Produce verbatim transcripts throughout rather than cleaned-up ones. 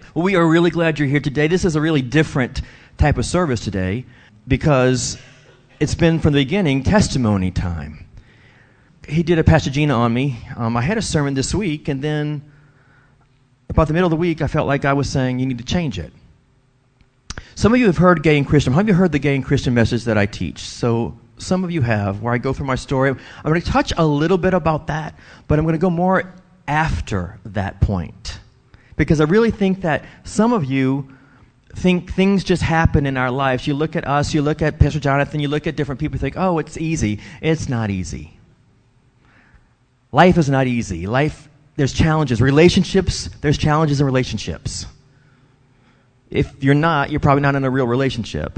Well, we are really glad you're here today. This is a really different type of service today because it's been from the beginning testimony time. He did a Pastor Gina on me. Um, I had a sermon this week, and then about the middle of the week, I felt like I was saying, you need to change it. Some of you have heard Gay and Christian. Have you heard the Gay and Christian message that I teach? So some of you have, where I go through my story. I'm going to touch a little bit about that, but I'm going to go more after that point. Because I really think that some of you think things just happen in our lives. You look at us, you look at Pastor Jonathan, you look at different people, you think, oh, it's easy. It's not easy. Life is not easy. Life, there's challenges. Relationships, there's challenges in relationships. If you're not, you're probably not in a real relationship.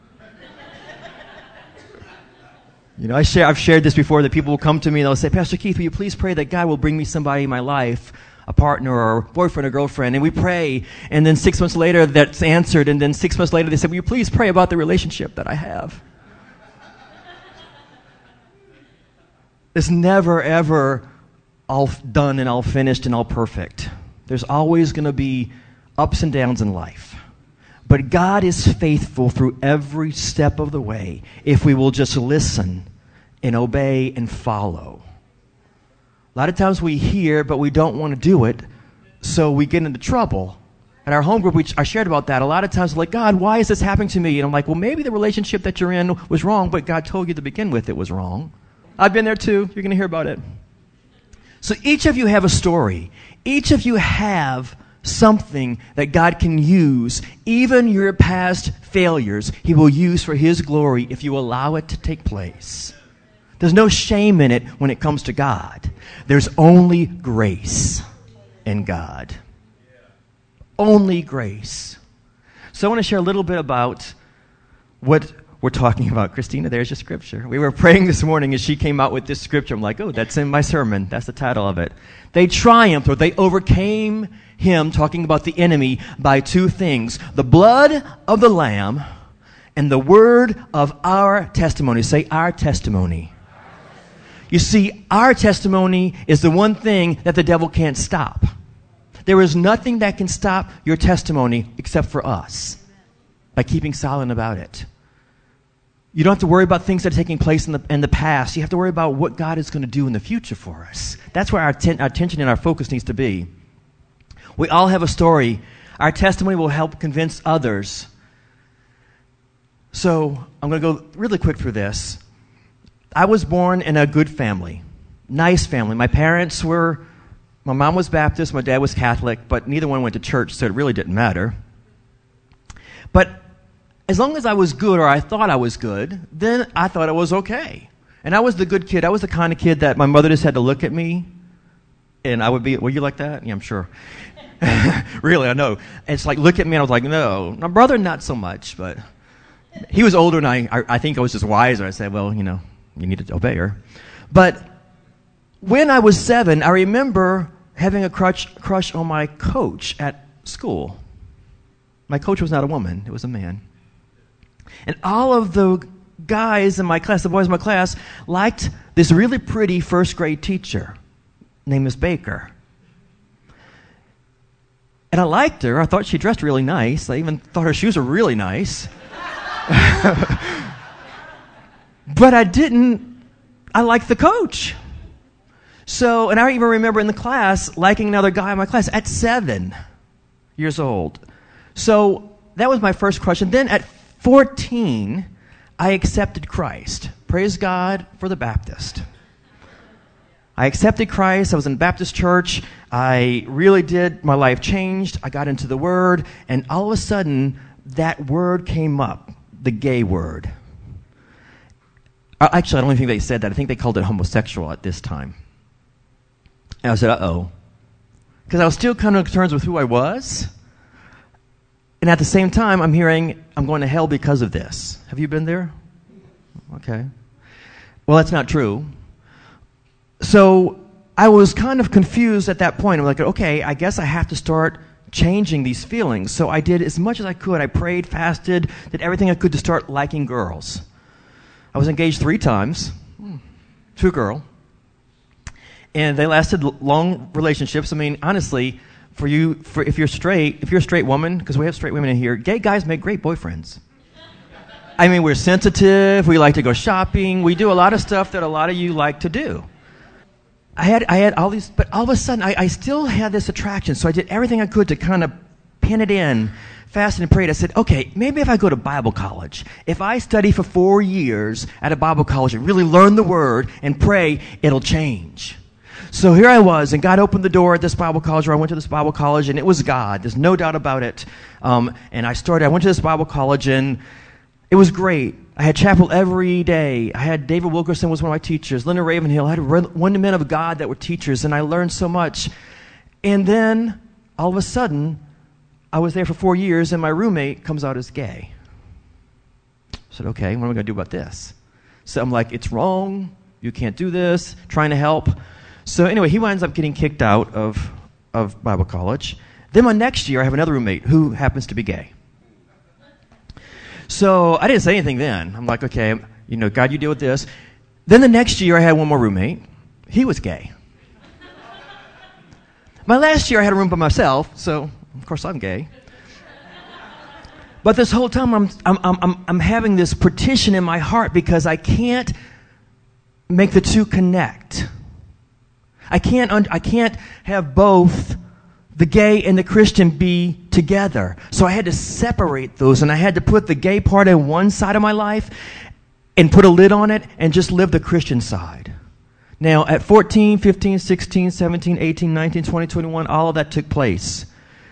You know, I share, I've shared this before, that people will come to me and they'll say, Pastor Keith, will you please pray that God will bring me somebody in my life, a partner or a boyfriend or girlfriend, and we pray, and then six months later that's answered, and then six months later they say, will you please pray about the relationship that I have? It's never, ever all done and all finished and all perfect. There's always going to be ups and downs in life. But God is faithful through every step of the way if we will just listen and obey and follow. A lot of times we hear, but we don't want to do it, so we get into trouble. At our home group, we, I shared about that. A lot of times we're like, God, why is this happening to me? And I'm like, well, maybe the relationship that you're in was wrong, but God told you to begin with it was wrong. I've been there too. You're going to hear about it. So each of you have a story. Each of you have something that God can use. Even your past failures, He will use for His glory if you allow it to take place. There's no shame in it when it comes to God. There's only grace in God. Only grace. So I want to share a little bit about what we're talking about. Christina, there's your scripture. We were praying this morning as she came out with this scripture. I'm like, oh, that's in my sermon. That's the title of it. They triumphed, or they overcame him, talking about the enemy, by two things: the blood of the Lamb and the word of our testimony. Say, our testimony. You see, our testimony is the one thing that the devil can't stop. There is nothing that can stop your testimony except for us, by keeping silent about it. You don't have to worry about things that are taking place in the in the past. You have to worry about what God is going to do in the future for us. That's where our, ten, our attention and our focus needs to be. We all have a story. Our testimony will help convince others. So I'm going to go really quick through this. I was born in a good family, nice family. My parents were, my mom was Baptist, my dad was Catholic, but neither one went to church, so it really didn't matter. But as long as I was good, or I thought I was good, then I thought it was okay. And I was the good kid. I was the kind of kid that my mother just had to look at me, and I would be, were you like that? Yeah, I'm sure. Really, I know. It's like, look at me, and I was like, no. My brother, not so much, but he was older, and I, I, I think I was just wiser. I said, well, you know, you need to obey her. But when I was seven, I remember having a crush, crush on my coach at school. My coach was not a woman. It was a man. And all of the guys in my class, the boys in my class, liked this really pretty first grade teacher named Miss Baker. And I liked her. I thought she dressed really nice. I even thought her shoes were really nice. But I didn't, I liked the coach. So, and I even remember in the class liking another guy in my class at seven years old. So that was my first crush. And then at fourteen, I accepted Christ. Praise God for the Baptist. I accepted Christ. I was in Baptist church. I really did. My life changed. I got into the Word. And all of a sudden, that word came up, the gay word. Actually, I don't even think they said that. I think they called it homosexual at this time. And I said, uh-oh. Because I was still coming to terms with who I was. And at the same time, I'm hearing, I'm going to hell because of this. Have you been there? Okay. Well, that's not true. So I was kind of confused at that point. I'm like, okay, I guess I have to start changing these feelings. So I did as much as I could. I prayed, fasted, did everything I could to start liking girls. I was engaged three times to a girl. And they lasted long relationships. I mean, honestly, For you, for if you're straight, if you're a straight woman, because we have straight women in here, gay guys make great boyfriends. I mean, we're sensitive. We like to go shopping. We do a lot of stuff that a lot of you like to do. I had, I had all these, but all of a sudden, I, I still had this attraction. So I did everything I could to kind of pin it in, fasted and prayed. I said, okay, maybe if I go to Bible college, if I study for four years at a Bible college and really learn the Word and pray, it'll change. So here I was, and God opened the door at this Bible college, or I went to this Bible college, and it was God. There's no doubt about it. Um, and I started, I went to this Bible college, and it was great. I had chapel every day. I had David Wilkerson was one of my teachers. Linda Ravenhill. I had one men of God that were teachers, and I learned so much. And then, all of a sudden, I was there for four years, and my roommate comes out as gay. I said, okay, what am I going to do about this? So I'm like, it's wrong. You can't do this. Trying to help. So anyway, he winds up getting kicked out of, of Bible college. Then my next year, I have another roommate who happens to be gay. So I didn't say anything then. I'm like, okay, you know, God, you deal with this. Then the next year, I had one more roommate. He was gay. My last year, I had a room by myself, so of course I'm gay. But this whole time, I'm I'm I'm I'm having this petition in my heart because I can't make the two connect. I can't un- I can't have both the gay and the Christian be together. So I had to separate those, and I had to put the gay part in one side of my life and put a lid on it and just live the Christian side. Now, at fourteen, fifteen, sixteen, seventeen, eighteen, nineteen, twenty, twenty-one, all of that took place.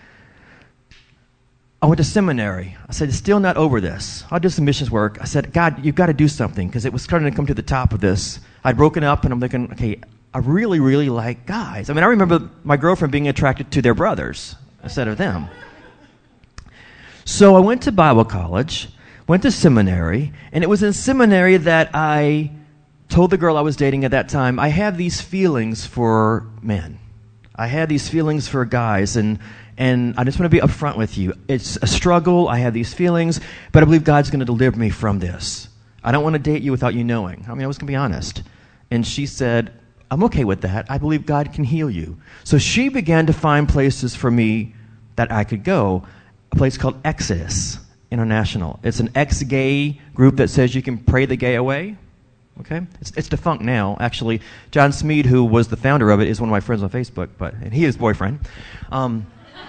I went to seminary. I said, still not over this. I'll do some missions work. I said, God, you've got to do something, because it was starting to come to the top of this. I'd broken up, and I'm thinking, okay, I really, really like guys. I mean, I remember my girlfriend being attracted to their brothers instead of them. So I went to Bible college, went to seminary, and it was in seminary that I told the girl I was dating at that time, I have these feelings for men. I had these feelings for guys, and and I just want to be upfront with you. It's a struggle. I have these feelings, but I believe God's going to deliver me from this. I don't want to date you without you knowing. I mean, I was going to be honest. And she said, I'm okay with that. I believe God can heal you. So she began to find places for me that I could go. A place called Exodus International. It's an ex-gay group that says you can pray the gay away. Okay? It's, it's defunct now, actually. John Smead, who was the founder of it, is one of my friends on Facebook, but and he is boyfriend. Um,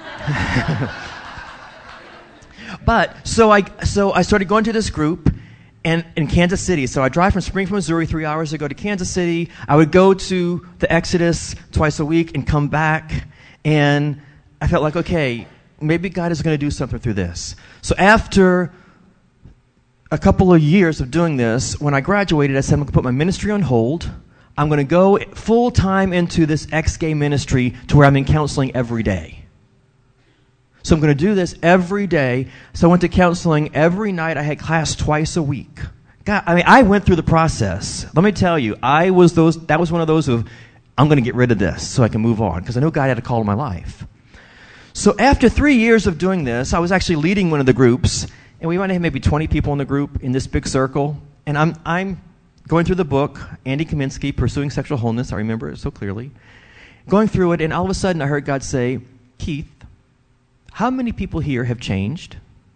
but so I so I started going to this group. And in Kansas City, so I drive from Springfield, Missouri, three hours to go to Kansas City. I would go to the Exodus twice a week and come back. And I felt like, okay, maybe God is going to do something through this. So after a couple of years of doing this, when I graduated, I said, I'm going to put my ministry on hold. I'm going to go full-time into this ex-gay ministry to where I'm in counseling every day. So I'm going to do this every day. So I went to counseling every night. I had class twice a week. God, I mean, I went through the process. Let me tell you, I was those. That was one of those of, I'm going to get rid of this so I can move on, because I know God had a call in my life. So after three years of doing this, I was actually leading one of the groups, and we might have maybe twenty people in the group in this big circle. And I'm I'm going through the book, Andy Kaminsky, Pursuing Sexual Wholeness. I remember it so clearly. Going through it, and all of a sudden I heard God say, Keith, how many people here have changed?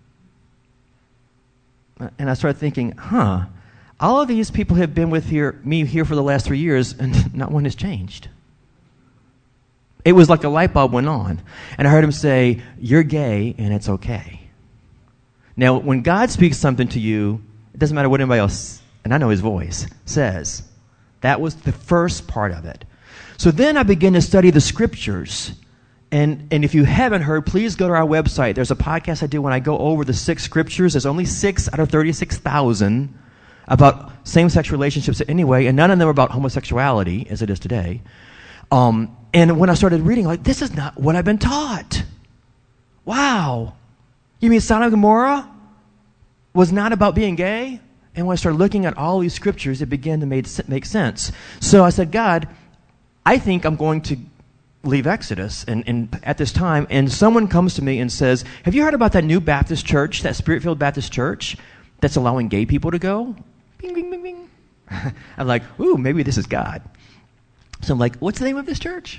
And I started thinking, huh, all of these people have been with here, me here for the last three years, and not one has changed. It was like a light bulb went on. And I heard him say, you're gay, and it's okay. Now, when God speaks something to you, it doesn't matter what anybody else, and I know his voice, says. That was the first part of it. So then I began to study the scriptures. And and if you haven't heard, please go to our website. There's a podcast I do when I go over the six scriptures. There's only six out of thirty-six thousand about same-sex relationships anyway, and none of them are about homosexuality, as it is today. Um, and when I started reading, like, this is not what I've been taught. Wow. You mean Sodom and Gomorrah was not about being gay? And when I started looking at all these scriptures, it began to make, make sense. So I said, God, I think I'm going to leave Exodus and, and at this time, and someone comes to me and says, have you heard about that new Baptist church, that Spirit-filled Baptist church that's allowing gay people to go? Bing, bing, bing, bing. I'm like, ooh, maybe this is God. So I'm like, what's the name of this church?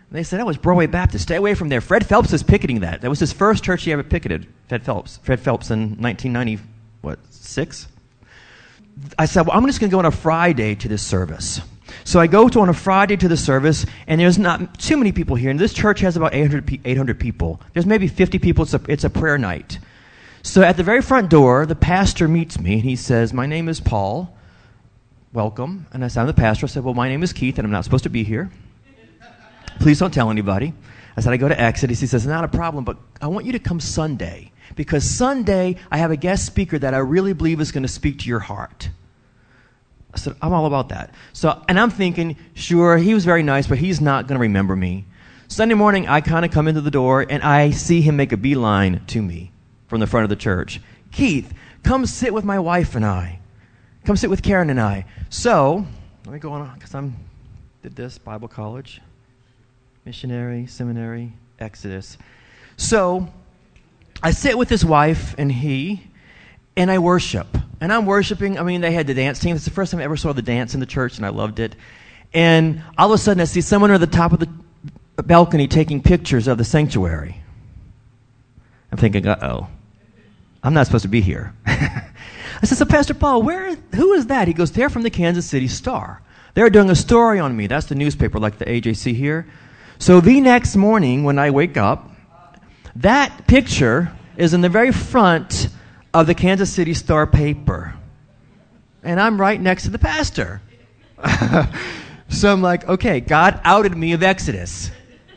And they said, that was Broadway Baptist. Stay away from there. Fred Phelps is picketing that. That was his first church he ever picketed, Fred Phelps. Fred Phelps in nineteen ninety, what, six? I said, well, I'm just going to go on a Friday to this service. So I go to on a Friday to the service, and there's not too many people here. And this church has about eight hundred people. There's maybe fifty people. It's a, it's a prayer night. So at the very front door, the pastor meets me, and he says, my name is Paul. Welcome. And I said, I'm the pastor. I said, well, my name is Keith, and I'm not supposed to be here. Please don't tell anybody. I said, I go to Exodus. He says, not a problem, but I want you to come Sunday. Because Sunday, I have a guest speaker that I really believe is going to speak to your heart. I said, I'm all about that. So, and I'm thinking, sure, he was very nice, but he's not going to remember me. Sunday morning, I kind of come into the door, and I see him make a beeline to me from the front of the church. Keith, come sit with my wife and I. Come sit with Karen and I. So, let me go on, because I'm did this, Bible college, missionary, seminary, Exodus. So, I sit with his wife and he, and I worship. And I'm worshiping. I mean, they had the dance team. It's the first time I ever saw the dance in the church, and I loved it. And all of a sudden, I see someone at the top of the balcony taking pictures of the sanctuary. I'm thinking, uh-oh, I'm not supposed to be here. I said, so Pastor Paul, where? Who is that? He goes, they're from the Kansas City Star. They're doing a story on me. That's the newspaper, like the A J C here. So the next morning, when I wake up, that picture is in the very front of the Kansas City Star paper. And I'm right next to the pastor. So I'm like, okay, God outed me of Exodus.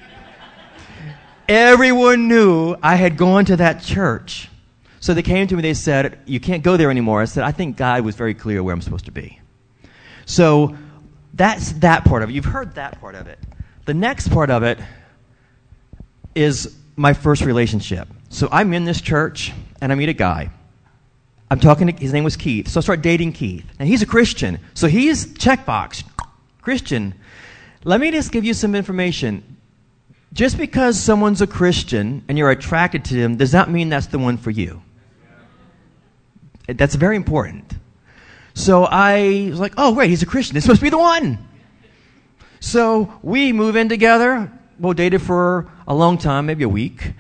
Everyone knew I had gone to that church. So they came to me, they said, you can't go there anymore. I said, I think God was very clear where I'm supposed to be. So that's that part of it. You've heard that part of it. The next part of it is my first relationship. So I'm in this church, and I meet a guy. I'm talking to, his name was Keith. So I start dating Keith. And he's a Christian. So he's checkbox, Christian. Let me just give you some information. Just because someone's a Christian and you're attracted to them does not mean that's the one for you. That's very important. So I was like, oh, great, he's a Christian. This must be the one. So we move in together. We'll date it for a long time, maybe a week.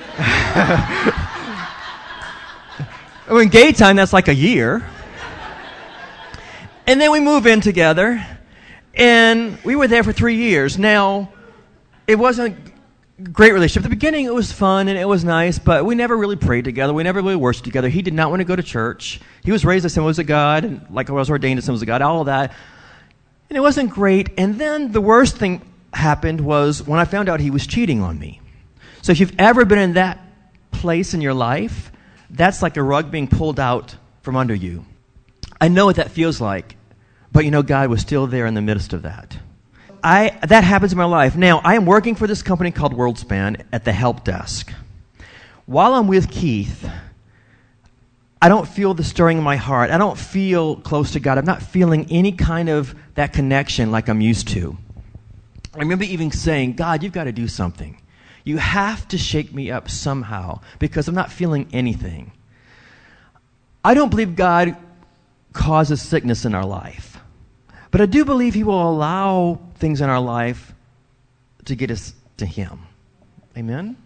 Oh, in gay time, that's like a year. And then we move in together, and we were there for three years. Now, it wasn't a great relationship. At the beginning, it was fun, and it was nice, but we never really prayed together. We never really worshiped together. He did not want to go to church. He was raised Assemblies of God, and like I was ordained Assemblies of God, all of that. And it wasn't great. And then the worst thing happened was when I found out he was cheating on me. So if you've ever been in that place in your life, that's like a rug being pulled out from under you. I know what that feels like, but you know, God was still there in the midst of that. I that happens in my life. Now, I am working for this company called WorldSpan at the help desk. While I'm with Keith, I don't feel the stirring in my heart. I don't feel close to God. I'm not feeling any kind of that connection like I'm used to. I remember even saying, God, you've got to do something. You have to shake me up somehow because I'm not feeling anything. I don't believe God causes sickness in our life. But I do believe he will allow things in our life to get us to him. Amen?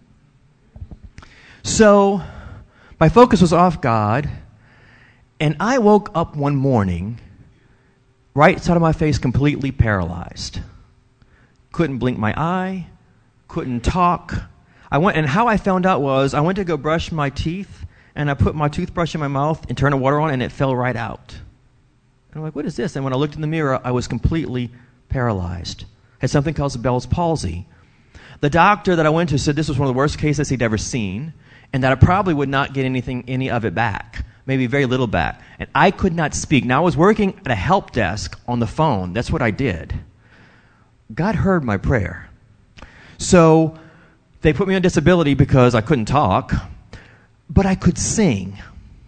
So, my focus was off God, and I woke up one morning, right side of my face completely paralyzed. Couldn't blink my eye, couldn't talk. I went, and how I found out was I went to go brush my teeth, and I put my toothbrush in my mouth and turned the water on, and it fell right out. And I'm like, what is this? And when I looked in the mirror, I was completely paralyzed. I had something called Bell's palsy. The doctor that I went to said this was one of the worst cases he'd ever seen, and that I probably would not get anything, any of it back, maybe very little back. And I could not speak. Now, I was working at a help desk on the phone. That's what I did. God heard my prayer. So they put me on disability because I couldn't talk, but I could sing.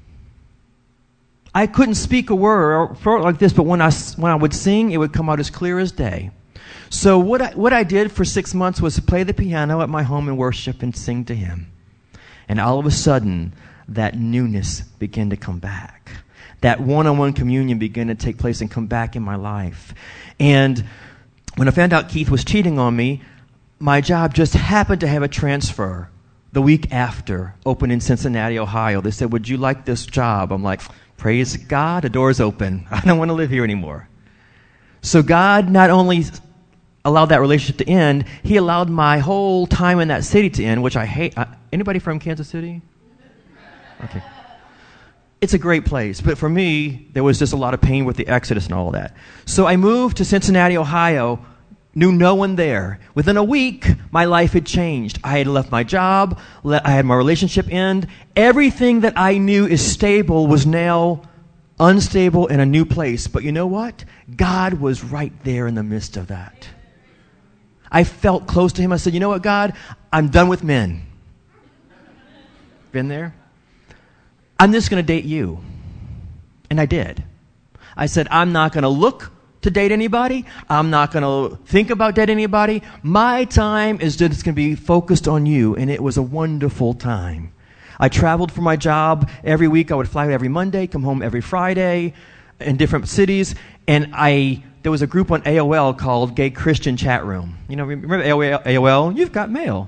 I couldn't speak a word like this, but when I, when I would sing, it would come out as clear as day. So what I, what I did for six months was to play the piano at my home and worship and sing to him. And all of a sudden, that newness began to come back. That one-on-one communion began to take place and come back in my life. And when I found out Keith was cheating on me, my job just happened to have a transfer the week after, open in Cincinnati, Ohio. They said, would you like this job? I'm like, praise God, the door's open. I don't want to live here anymore. So God not only allowed that relationship to end, he allowed my whole time in that city to end, which I hate. Uh, anybody from Kansas City? Okay. It's a great place, but for me, there was just a lot of pain with the Exodus and all of that. So I moved to Cincinnati, Ohio, knew no one there. Within a week, my life had changed. I had left my job, I had my relationship end. Everything that I knew is stable was now unstable in a new place. But you know what? God was right there in the midst of that. I felt close to him. I said, you know what, God? I'm done with men. Been there? I'm just going to date you. And I did. I said, I'm not going to look to date anybody. I'm not going to think about dating anybody. My time is just going to be focused on you. And it was a wonderful time. I traveled for my job every week. I would fly every Monday, come home every Friday in different cities. And I there was a group on A O L called Gay Christian Chat Room. You know, remember A O L? You've got mail.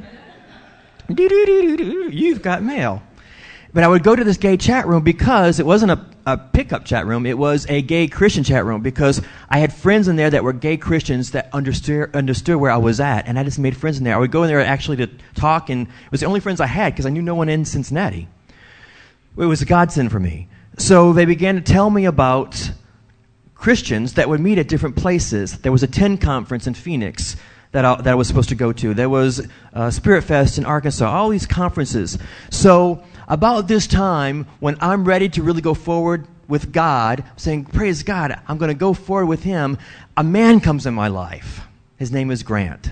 You've got mail. But I would go to this gay chat room because it wasn't a, a pickup chat room. It was a gay Christian chat room because I had friends in there that were gay Christians that understood understood where I was at. And I just made friends in there. I would go in there actually to talk, and it was the only friends I had because I knew no one in Cincinnati. It was a godsend for me. So they began to tell me about Christians that would meet at different places. There was a Ten conference in Phoenix that I, that I was supposed to go to. There was uh, Spirit Fest in Arkansas, all these conferences. So about this time, when I'm ready to really go forward with God, saying, praise God, I'm going to go forward with him, a man comes in my life. His name is Grant.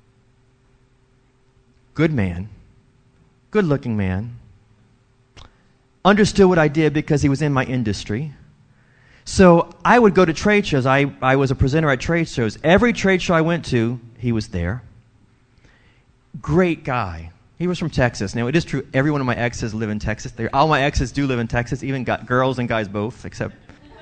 Good man. Good-looking man. Understood what I did because he was in my industry. So I would go to trade shows. I, I was a presenter at trade shows. Every trade show I went to, he was there. Great guy. He was from Texas. Now, it is true, every one of my exes live in Texas. They're, all my exes do live in Texas, even got girls and guys both, except...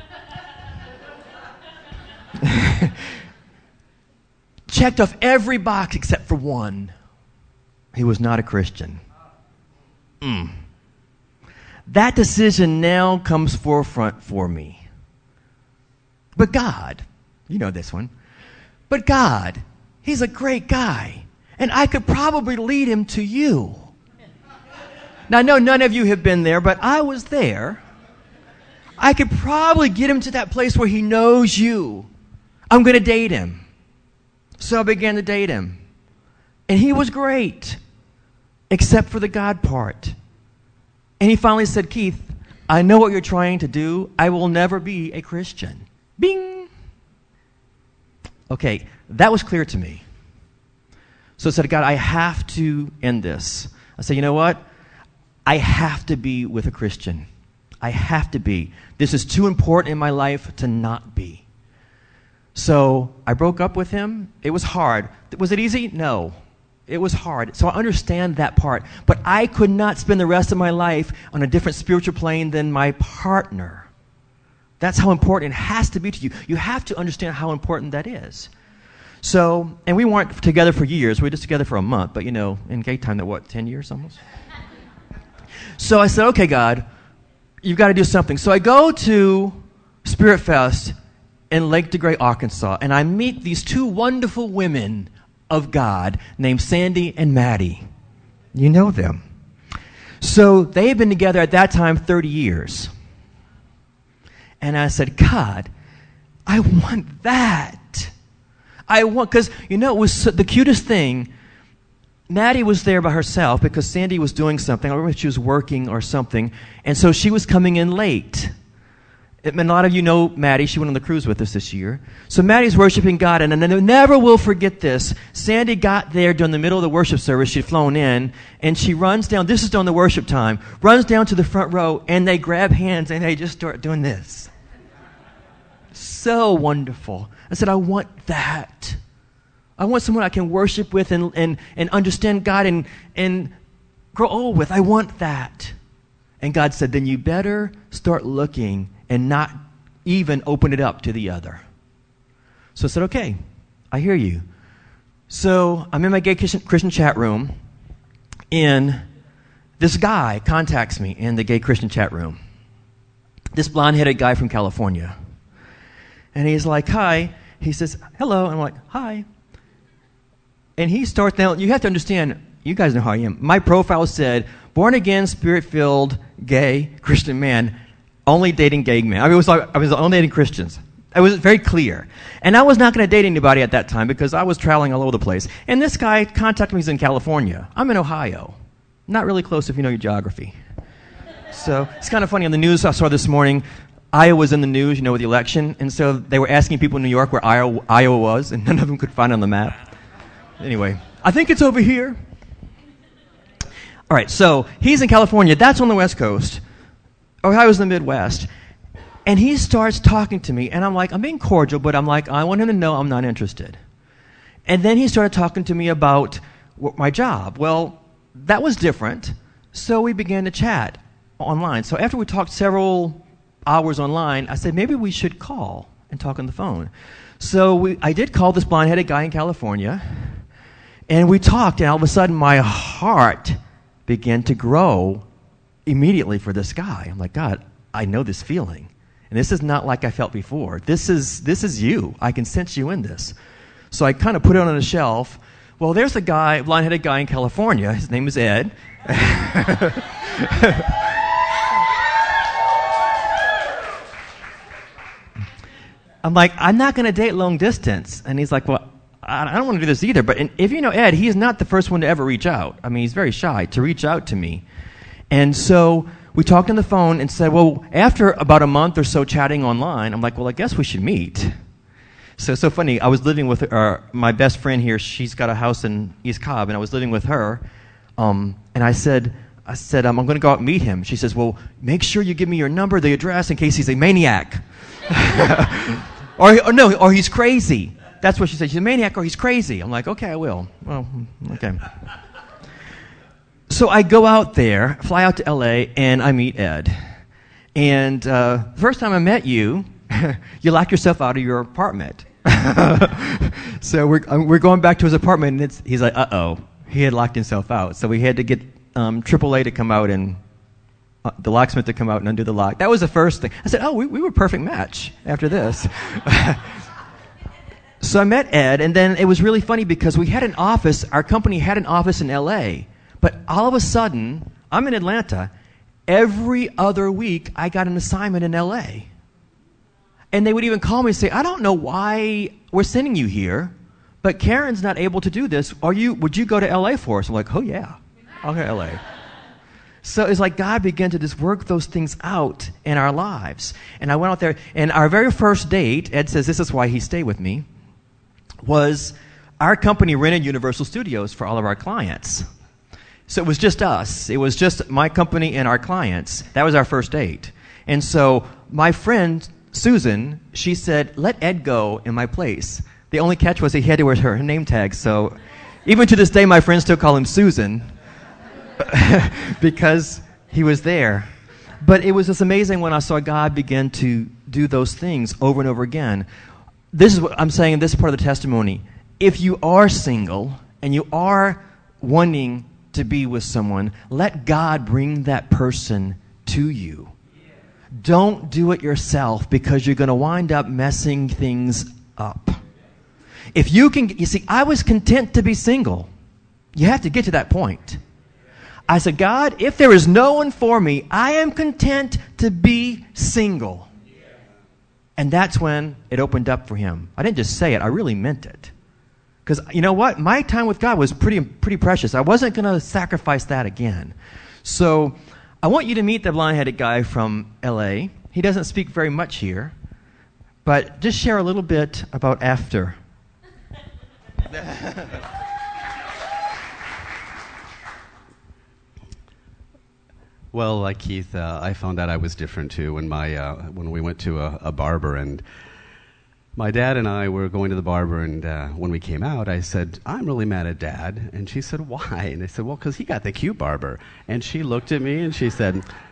Checked off every box except for one. He was not a Christian. Mm. That decision now comes forefront for me. But God, you know this one, but God, he's a great guy, and I could probably lead him to you. Now, I know none of you have been there, but I was there. I could probably get him to that place where he knows you. I'm going to date him. So I began to date him. And he was great, except for the God part. And he finally said, Keith, I know what you're trying to do. I will never be a Christian. Bing! Okay, that was clear to me. So I said, God, I have to end this. I said, you know what? I have to be with a Christian. I have to be. This is too important in my life to not be. So I broke up with him. It was hard. Was it easy? No. It was hard. So I understand that part. But I could not spend the rest of my life on a different spiritual plane than my partner. That's how important it has to be to you. You have to understand how important that is. So, and we weren't together for years. We were just together for a month. But, you know, in gay time, that what, ten years almost? So I said, okay, God, you've got to do something. So I go to Spirit Fest in Lake DeGray, Arkansas, and I meet these two wonderful women of God named Sandy and Maddie. You know them. So they had been together at that time thirty years. And I said, God, I want that. I want, because, you know, it was so, the cutest thing. Maddie was there by herself because Sandy was doing something. I remember if she was working or something. And so she was coming in late. And a lot of you know Maddie. She went on the cruise with us this year. So Maddie's worshiping God. And I never will forget this. Sandy got there during the middle of the worship service. She'd flown in. And she runs down. This is during the worship time. Runs down to the front row. And they grab hands and they just start doing this. So wonderful. I said, I want that. I want someone I can worship with and, and, and understand God and, and grow old with. I want that. And God said, then you better start looking and not even open it up to the other. So I said, okay, I hear you. So I'm in my gay Christian chat room, and this guy contacts me in the gay Christian chat room. This blonde-headed guy from California. And he's like, hi. He says, hello. And I'm like, hi. And he starts, now you have to understand, you guys know how I am. My profile said, born-again, spirit-filled, gay, Christian man, only dating gay men. I mean, it was like, I was only dating Christians. It was very clear. And I was not going to date anybody at that time because I was traveling all over the place. And this guy contacted me. He's in California. I'm in Ohio. Not really close if you know your geography. So it's kind of funny. On the news I saw this morning, Iowa was in the news, you know, with the election. And so they were asking people in New York where Iowa, Iowa was, and none of them could find it on the map. Anyway, I think it's over here. All right, so he's in California. That's on the West Coast. Ohio's in the Midwest. And he starts talking to me, and I'm like, I'm being cordial, but I'm like, I want him to know I'm not interested. And then he started talking to me about w- my job. Well, that was different, so we began to chat online. So after we talked several hours online, I said, maybe we should call and talk on the phone. So we, I did call this blonde-headed guy in California, and we talked, and all of a sudden my heart began to grow immediately for this guy. I'm like, God, I know this feeling. And this is not like I felt before. This is this is you. I can sense you in this. So I kind of put it on a shelf. Well, there's a guy, a blonde-headed guy in California. His name is Ed. I'm like, I'm not going to date long distance. And he's like, well, I don't want to do this either. But if you know Ed, he is not the first one to ever reach out. I mean, he's very shy to reach out to me. And so we talked on the phone and said, well, after about a month or so chatting online, I'm like, well, I guess we should meet. So it's so funny. I was living with uh, my best friend here. She's got a house in East Cobb, and I was living with her. Um, and I said, I said, um, I'm going to go out and meet him. She says, well, make sure you give me your number, the address, in case he's a maniac. or, or no, or he's crazy. That's what she said. She's a maniac or he's crazy. I'm like, okay, I will. Well, okay. So I go out there, fly out to L A, and I meet Ed. And uh, the first time I met you, you locked yourself out of your apartment. So we're um, we're going back to his apartment, and it's, he's like, uh-oh. He had locked himself out. So we had to get um, triple A to come out and uh, the locksmith to come out and undo the lock. That was the first thing. I said, oh, we, we were a perfect match after this. So I met Ed, and then it was really funny because we had an office, our company had an office in L A, but all of a sudden, I'm in Atlanta, every other week I got an assignment in L A. And they would even call me and say, I don't know why we're sending you here, but Karen's not able to do this. Are you? Would you go to L A for us? I'm like, oh yeah, I'll go to L A. So it's like God began to just work those things out in our lives. And I went out there, and our very first date, Ed says this is why he stayed with me, was our company rented Universal Studios for all of our clients. So it was just us. It was just my company and our clients. That was our first date. And so my friend, Susan, she said, let Ed go in my place. The only catch was he had to wear her name tag. So even to this day, my friends still call him Susan because he was there. But it was just amazing when I saw God begin to do those things over and over again. This is what I'm saying, this is part of the testimony. If you are single and you are wanting to be with someone, let God bring that person to you. Don't do it yourself because you're going to wind up messing things up. If you can, you see, I was content to be single. You have to get to that point. I said, God, if there is no one for me, I am content to be single. And that's when it opened up for him. I didn't just say it, I really meant it. Because you know what? My time with God was pretty pretty precious. I wasn't going to sacrifice that again. So I want you to meet the blonde-headed guy from L A. He doesn't speak very much here. But just share a little bit about after. Well, like Keith, uh, I found out I was different too when my uh, when we went to a, a barber, and my dad and I were going to the barber, and uh, when we came out, I said, I'm really mad at Dad. And she said, why? And I said, well, because he got the cute barber. And she looked at me and she said,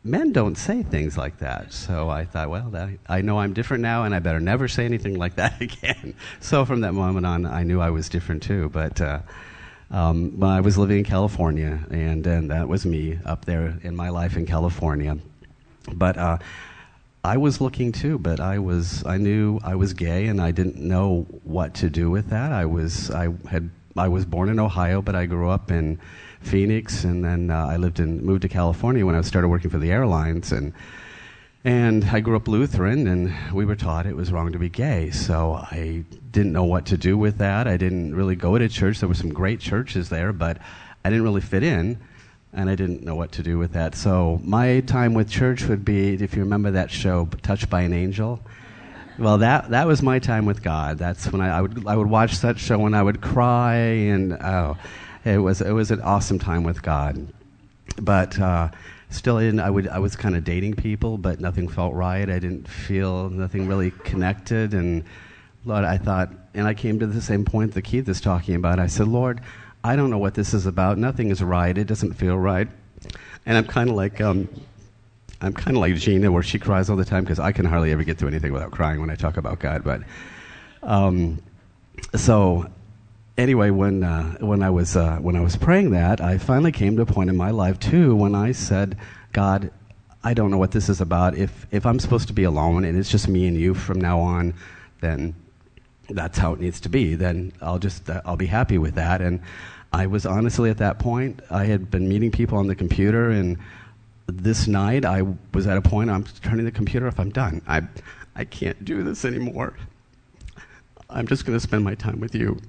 men don't say things like that. So I thought, well, that, I know I'm different now, and I better never say anything like that again. So from that moment on, I knew I was different too. But uh, um, well, I was living in California, and, and that was me up there in my life in California. But uh, I was looking too, but I was I knew I was gay, and I didn't know what to do with that. I was I had I was born in Ohio, but I grew up in Phoenix, and then uh, I lived in moved to California when I started working for the airlines, and and I grew up Lutheran, and we were taught it was wrong to be gay. So I didn't know what to do with that. I didn't really go to church. There were some great churches there, but I didn't really fit in, and I didn't know what to do with that. So my time with church would be, if you remember that show, Touched by an Angel. Well, that that was my time with God. That's when I, I would I would watch that show and I would cry, and oh. It was it was an awesome time with God, but uh, still, in I would I was kind of dating people, but nothing felt right. I didn't feel nothing really connected, and Lord, I thought, and I came to the same point that Keith is talking about. I said, Lord, I don't know what this is about. Nothing is right. It doesn't feel right, and I'm kind of like um, I'm kind of like Gina, where she cries all the time because I can hardly ever get through anything without crying when I talk about God. But um, so. Anyway, when uh, when I was uh, when I was praying that, I finally came to a point in my life too when I said, God, I don't know what this is about. If if I'm supposed to be alone and it's just me and you from now on, then that's how it needs to be. Then I'll just uh, I'll be happy with that. And I was honestly at that point, I had been meeting people on the computer, and this night I was at a point I'm turning the computer off. I'm done. I I can't do this anymore. I'm just going to spend my time with you.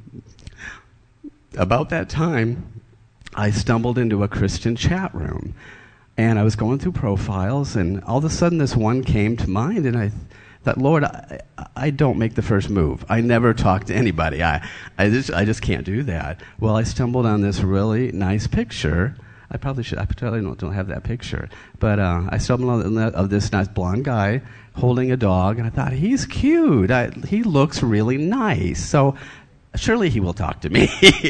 About that time, I stumbled into a Christian chat room, and I was going through profiles, and all of a sudden this one came to mind, and I th- thought, Lord, I, I don't make the first move. I never talk to anybody. I, I, just, I just can't do that. Well, I stumbled on this really nice picture. I probably should. I probably don't, don't have that picture, but uh, I stumbled on the, of this nice blonde guy holding a dog, and I thought, he's cute. I, he looks really nice. So surely he will talk to me.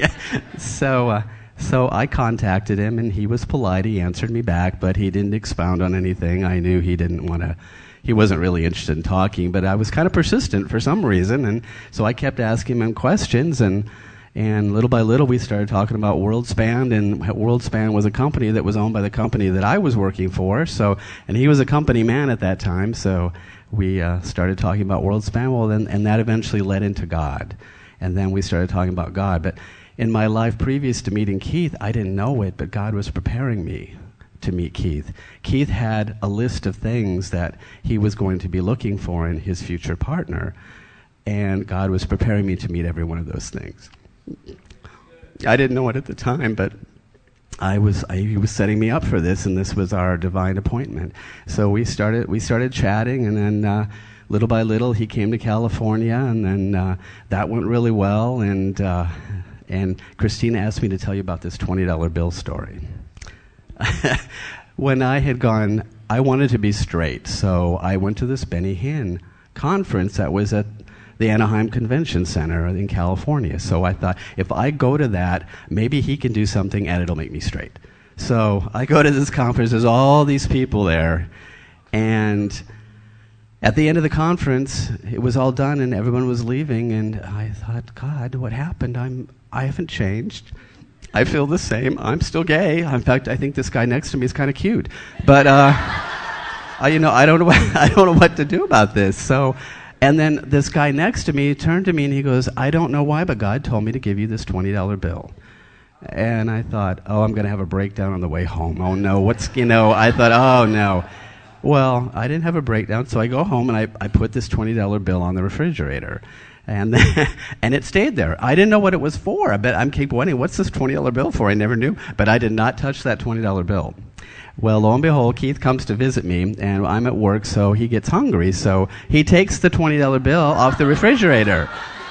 so uh, so I contacted him, and he was polite. He answered me back, but he didn't expound on anything. I knew he didn't want to, he wasn't really interested in talking, but I was kind of persistent for some reason, and so I kept asking him questions, and and little by little we started talking about WorldSpan, and WorldSpan was a company that was owned by the company that I was working for, so, and he was a company man at that time, so we uh, started talking about WorldSpan, well, then, and that eventually led into God. And then we started talking about God. But in my life previous to meeting Keith, I didn't know it, but God was preparing me to meet Keith. Keith had a list of things that he was going to be looking for in his future partner, and God was preparing me to meet every one of those things. I didn't know it at the time, but I was I, he was setting me up for this, and this was our divine appointment. So we started we started chatting, and then uh, little by little, he came to California, and then uh, that went really well. And uh, and Christina asked me to tell you about this twenty dollar bill story. When I had gone, I wanted to be straight, so I went to this Benny Hinn conference that was at the Anaheim Convention Center in California. So I thought, if I go to that, maybe he can do something, and it'll make me straight. So I go to this conference. There's all these people there, and at the end of the conference, it was all done, and everyone was leaving, and I thought, God, what happened? I'm, I haven't changed. I feel the same. I'm still gay. In fact, I think this guy next to me is kind of cute. But, uh, I, you know, I don't know what, I don't know what to do about this. So, and then this guy next to me turned to me, and he goes, I don't know why, but God told me to give you this twenty dollar bill. And I thought, oh, I'm going to have a breakdown on the way home. Oh, no, what's, you know, I thought, oh, no. Well, I didn't have a breakdown, so I go home and I, I put this twenty dollar bill on the refrigerator. And then, and it stayed there. I didn't know what it was for. I bet I'm keep wondering, what's this twenty dollar bill for? I never knew. But I did not touch that twenty dollar bill. Well, lo and behold, Keith comes to visit me, and I'm at work, so he gets hungry. So he takes the twenty dollar bill off the refrigerator.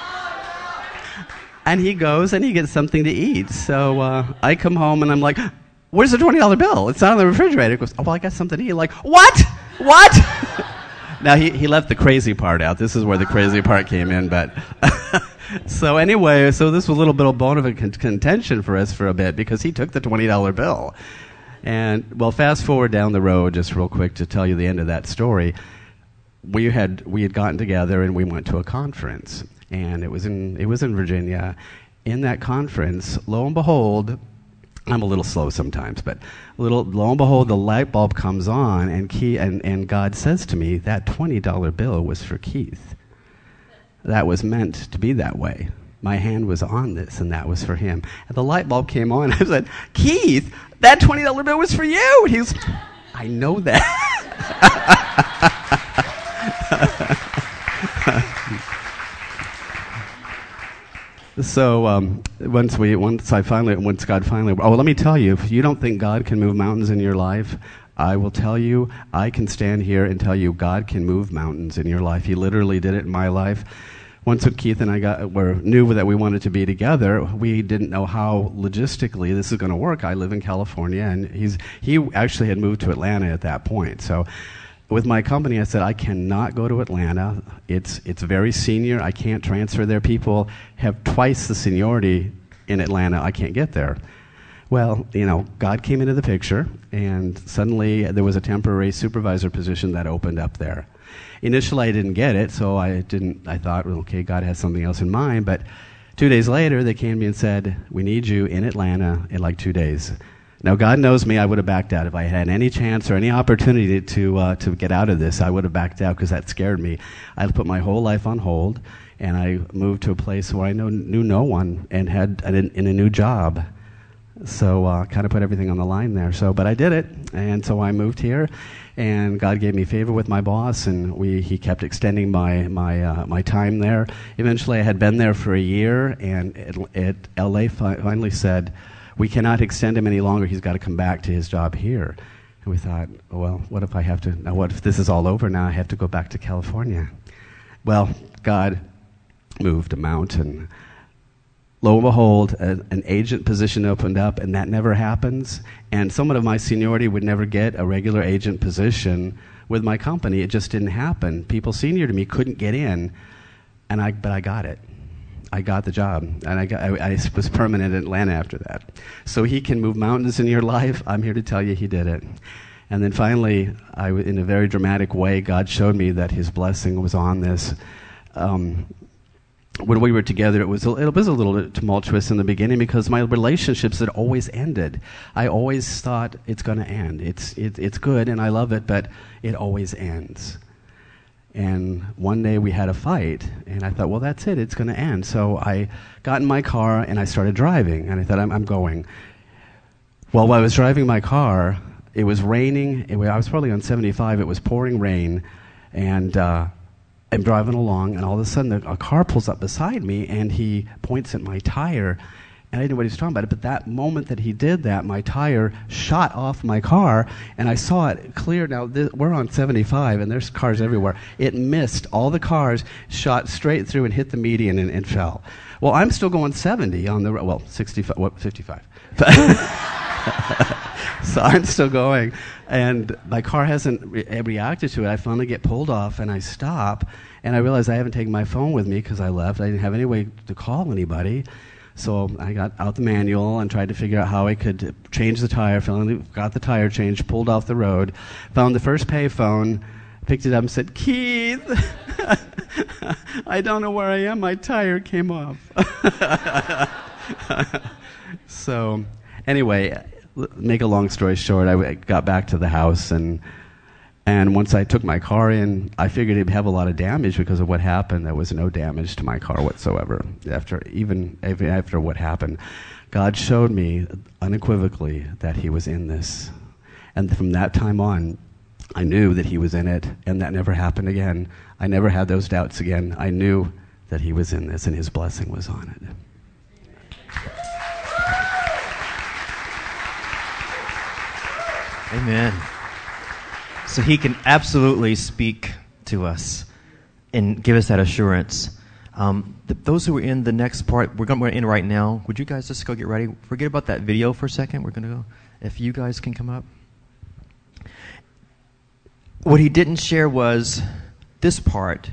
And he goes and he gets something to eat. So uh, I come home and I'm like, where's the twenty dollar bill? It's not on the refrigerator. He goes, oh, well, I got something to eat. Like, what? What? Now, he, he left the crazy part out. This is where the crazy part came in. But so anyway, so this was a little bit of bone of a con- contention for us for a bit, because he took the twenty dollar bill. And, well, fast forward down the road, just real quick to tell you the end of that story. We had we had gotten together and we went to a conference, and it was in it was in Virginia. In that conference, lo and behold, I'm a little slow sometimes, but little lo and behold, the light bulb comes on, and Keith, and, and God says to me, that twenty dollar bill was for Keith. That was meant to be that way. My hand was on this, and that was for him. And the light bulb came on. I said, Keith, that twenty dollar bill was for you. And he was, I know that. So um, once we, once I finally, once God finally, oh, well, let me tell you, if you don't think God can move mountains in your life, I will tell you, I can stand here and tell you God can move mountains in your life. He literally did it in my life. Once when Keith and I got, were, knew that we wanted to be together, we didn't know how logistically this is going to work. I live in California, and he's he actually had moved to Atlanta at that point. So with my company, I said, I cannot go to Atlanta. It's it's very senior. I can't transfer there. People have twice the seniority in Atlanta. I can't get there. Well, you know, God came into the picture, and suddenly there was a temporary supervisor position that opened up there. Initially, I didn't get it, so I didn't. I thought, well, okay, God has something else in mind. But two days later, they came to me and said, we need you in Atlanta in like two days. Now, God knows me. I would have backed out if I had any chance or any opportunity to uh, to get out of this. I would have backed out because that scared me. I put my whole life on hold, and I moved to a place where I know, knew no one and had an, in a new job. So uh, kind of put everything on the line there. So, but I did it, and so I moved here, and God gave me favor with my boss, and we he kept extending my my uh, my time there. Eventually, I had been there for a year, and it, it, L A fi- finally said, we cannot extend him any longer. He's got to come back to his job here. And we thought, well, what if I have to? Now, what if this is all over? Now I have to go back to California. Well, God moved a mountain. Lo and behold, a, an agent position opened up, and that never happens. And someone of my seniority would never get a regular agent position with my company. It just didn't happen. People senior to me couldn't get in, and I, but I got it. I got the job, and I, got, I, I was permanent in Atlanta after that. So he can move mountains in your life. I'm here to tell you he did it. And then finally, I, in a very dramatic way, God showed me that his blessing was on this. Um, When we were together, it was a, it was a little tumultuous in the beginning because my relationships had always ended. I always thought it's going to end. It's it, it's good and I love it, but it always ends. And one day we had a fight, and I thought, well, that's it. It's going to end. So I got in my car and I started driving, and I thought, I'm, I'm going. Well, while I was driving my car, it was raining. It was, I was probably on seventy-five. It was pouring rain, and uh, I'm driving along, and all of a sudden a car pulls up beside me, and he points at my tire, and I didn't know what he was talking about. But that moment that he did that, my tire shot off my car, and I saw it clear. Now, th- we're on seventy-five, and there's cars everywhere. It missed all the cars, shot straight through and hit the median and, and fell. Well, I'm still going seventy on the road. Well, sixty-five, what, fifty-five. So I'm still going, and my car hasn't re- reacted to it. I finally get pulled off, and I stop, and I realize I haven't taken my phone with me because I left. I didn't have any way to call anybody. So I got out the manual and tried to figure out how I could change the tire. Finally got the tire changed, pulled off the road, found the first pay phone, picked it up and said, Keith, I don't know where I am. My tire came off. So anyway, make a long story short, I got back to the house, and and once I took my car in, I figured it'd have a lot of damage because of what happened. There was no damage to my car whatsoever. After even, even after what happened, God showed me unequivocally that he was in this. And from that time on, I knew that he was in it, and that never happened again. I never had those doubts again. I knew that he was in this, and his blessing was on it. Amen. So he can absolutely speak to us and give us that assurance. Um, th- those who are in the next part, we're going to end right now. Would you guys just go get ready? Forget about that video for a second. We're going to go. If you guys can come up. What he didn't share was this part.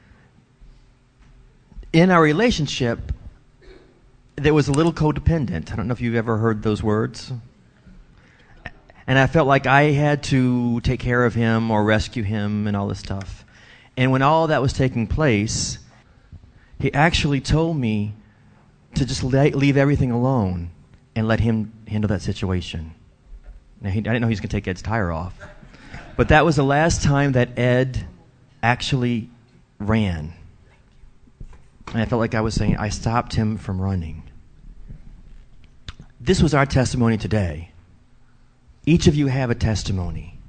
In our relationship, there was a little codependent. I don't know if you've ever heard those words. And I felt like I had to take care of him or rescue him and all this stuff. And when all that was taking place, he actually told me to just let, leave everything alone and let him handle that situation. Now, he, I didn't know he was going to take Ed's tire off. But that was the last time that Ed actually ran. And I felt like I was saying, I stopped him from running. This was our testimony today. Each of you have a testimony.